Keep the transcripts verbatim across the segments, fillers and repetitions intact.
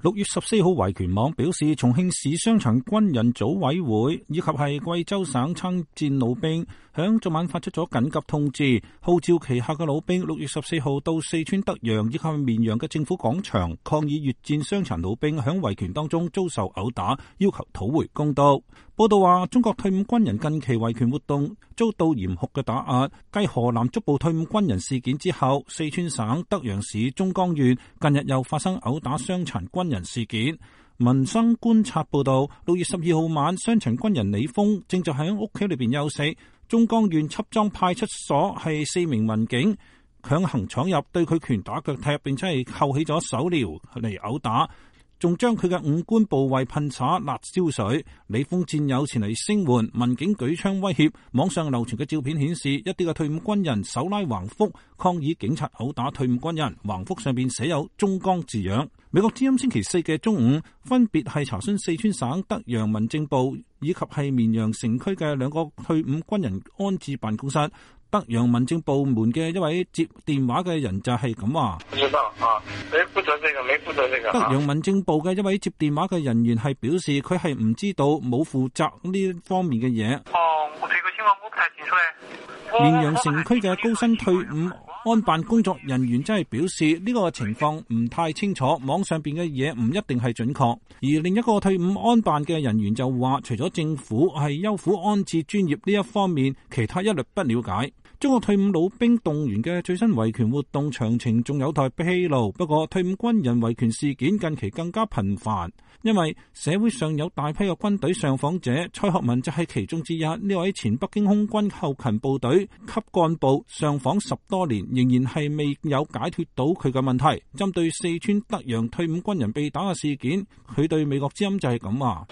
六月十四號，維權網表示，重慶市傷殘軍人組委會以及係貴州省參戰老兵響昨晚發出咗緊急通知，號召旗下嘅老兵六月十四號到四川德陽以及綿陽嘅政府廣場抗議越戰傷殘老兵響維權當中遭受毆打，要求討回公道。報道話，中國退伍軍人近期維權活動遭到嚴酷嘅打壓。繼河南足部退伍軍人事件之後，四川省德陽市中江縣近日又發生毆打傷殘軍人事件。民生觀察報道，六月十二號晚，傷殘軍人李峰正就喺屋企裏邊休息，中江縣緝莊派出所係四名民警強行闖入，對佢拳打腳踢，並且係扣起咗手鐐嚟毆打，仲將佢嘅五官部位噴灑辣椒水。李峰戰友前嚟聲援，民警舉槍威脅。網上流傳嘅照片顯示，一啲嘅退伍軍人手拉橫幅抗議警察毆打退伍軍人，橫幅上邊寫有中江字樣。美國之音星期四嘅中午，分別係查詢四川省德陽民政部以及係綿陽城區嘅兩個退伍軍人安置辦公室。德陽民政部門嘅一位接電話嘅人就係咁話：不知道啊，你負責這個，沒負責這個。德陽民政部嘅一位接電話嘅人員係表示，佢係唔知道，冇負責呢方面嘅嘢。哦，我這個情況我不太清楚咧。綿陽城區嘅高薪退伍安辦工作人員真係表示，呢個情況唔太清楚，網上邊嘅嘢唔一定係準確。而另一個退伍安辦嘅人員就話，除咗政府係優撫安置專業呢一方面，其他一律不了解。中國退伍老兵動員嘅最新維權活動詳情仲有待披露，不過退伍軍人維權事件近期更加頻繁，因為社會上有大批嘅軍隊上訪者，蔡學文就係其中之一。呢位前北京空軍後勤部隊級幹部上訪十多年，仍然係未有解脫到佢嘅問題。針對四川德陽退伍軍人被打嘅事件，佢對美國之音就係咁話。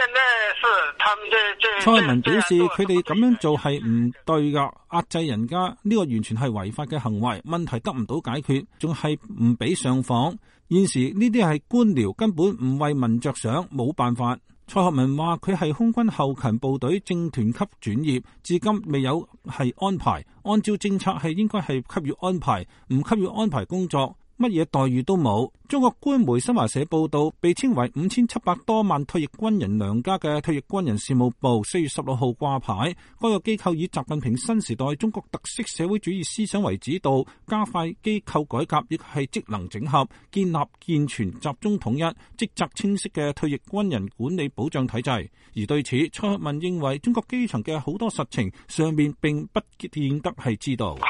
蔡學文表示，佢哋咁樣做係唔對噶，壓制人家呢個完全係違法嘅行為，問題得唔到解決，仲係唔俾上訪。現時呢啲係官僚，根本唔為民着想，冇辦法。蔡學文話佢係空軍後勤部隊正團級轉業，至今未有係安排，按照政策係應該係給予安排，唔給予安排工作，乜嘢待遇都冇。中國官媒新華社報道，被稱為五千七百多萬退役軍人娘家嘅退役軍人事務部四月十六號掛牌，該個機構以習近平新時代中國特色社會主義思想為指導，加快機構改革，亦係職能整合，建立健全集中統一、職責清晰嘅退役軍人管理保障體制。而對此，蔡學文認為中國基層嘅好多實情上面並不見得係知道。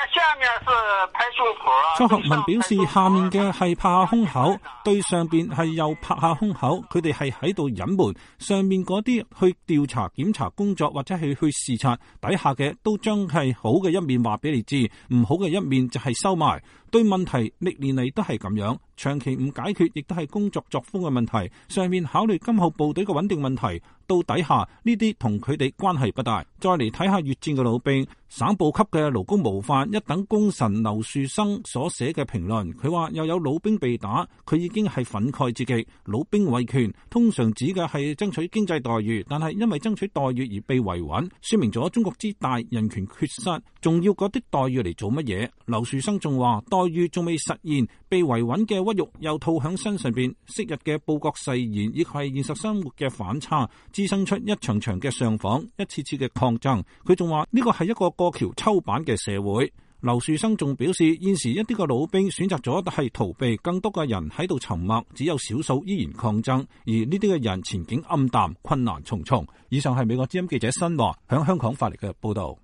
蔡學文表示，下面嘅係拍下胸口，對上邊係又拍下胸口，佢哋係喺度隱瞞，上面嗰啲去調查檢查工作或者係去視察，底下嘅都將係好嘅一面話俾你知，唔好嘅一面就係收埋。對問題歷年嚟都係咁樣，長期唔解決亦都係工作作風嘅問題。上面考慮今後部隊嘅穩定問題，到底下呢啲同佢哋關係不大。再嚟睇下越戰嘅老兵，省部級嘅勞工模範一等功臣劉樹生所寫嘅評論，佢話又有老兵被打，佢已經係憤慨至極。老兵維權通常指嘅係爭取經濟待遇，但係因為爭取待遇而被維穩，說明咗中國之大人權缺失，仲要嗰啲待遇嚟做乜嘢？劉樹生仲話待遇仲未實現，被維穩嘅屈辱又套響身上邊，昔日嘅報國誓言以及係現實生活嘅反差，滋生出一場場嘅上訪，一次次嘅抗爭。佢仲話呢個係一個過橋抽板嘅社會。劉樹生仲表示，現時一啲個老兵選擇咗係逃避，更多嘅人喺度沉默，只有少數依然抗爭，而呢啲嘅人前景暗淡，困難重重。以上係美國之音記者新華響香港發嚟嘅報道。